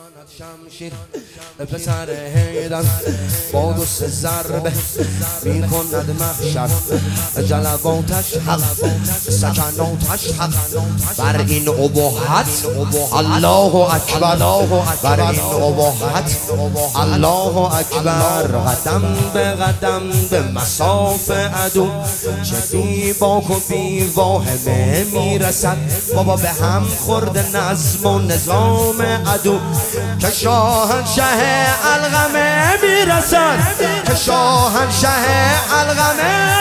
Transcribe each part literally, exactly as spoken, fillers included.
شمشیر پسر حیدر با دوست ضربه میکند محشر جلواتش حق سکناتش حق بر این ابهت الله اکبر بر این ابهت الله اکبر قدم به قدم به مصاف عدو چه بی باک و بی واهمه میرسد بابا به هم خورده نظم و نظام عدو که شاهنشه علقمه میرسد که شاهنشه علقمه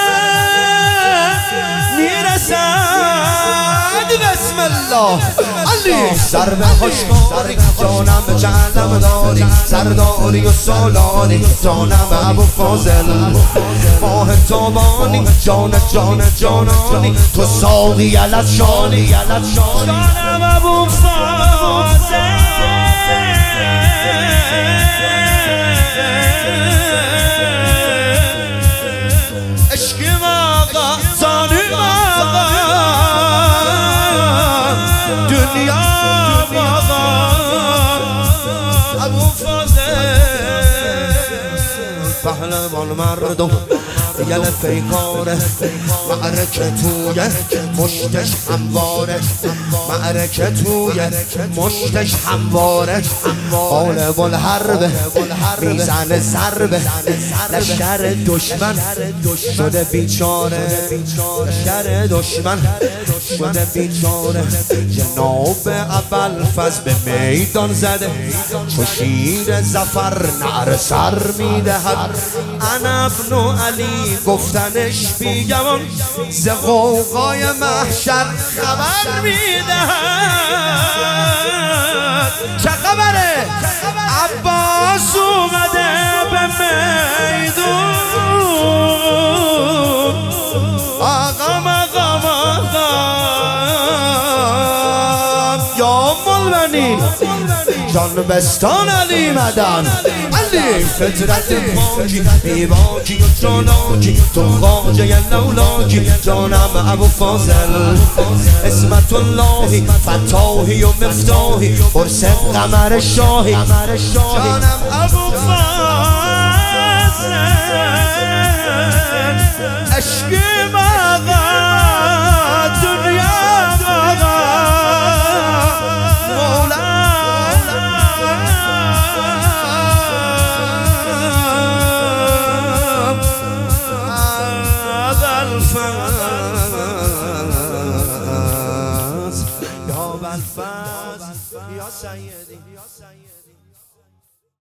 میرسد بسم الله علی سر به خوشگاری جانم جهنم داری سرداری و سالاری جانم ابو فاضل ماه تابانی جان جان جانانی تو ساقی علت شانی جانم ابو فاضل عشقیم آقا زانیم آقا دنیا آقا ابو فاضل پهلوان مردم یل پیکاره معرکه توی مشتش همواره معرکه توی مشتش همواره قالب الحرب میزن ضربه لشکر دشمن شده بیچاره لشکر دشمن شده بیچاره جناب ابوالفضل به میدان زده چو شیر ظفر نعره سر میدهد انا ابن علی گفتنش بیگمان ز غوغای محشر خبر میدهد چه خبره؟ عباس اومده به میدون آقا مقام آقا یا مولانی جان بستان علی مدن علی فطرت پاکی بیباکی و جاناکی تو خواجه لولاکی جانم ابو فاضل اسمت اللهی فتاحی و مفتاحی قرص قمر شاهی جانم ابو فاضل عشقیم آقا دنیا آقا يا أبا الفاز يا سيدي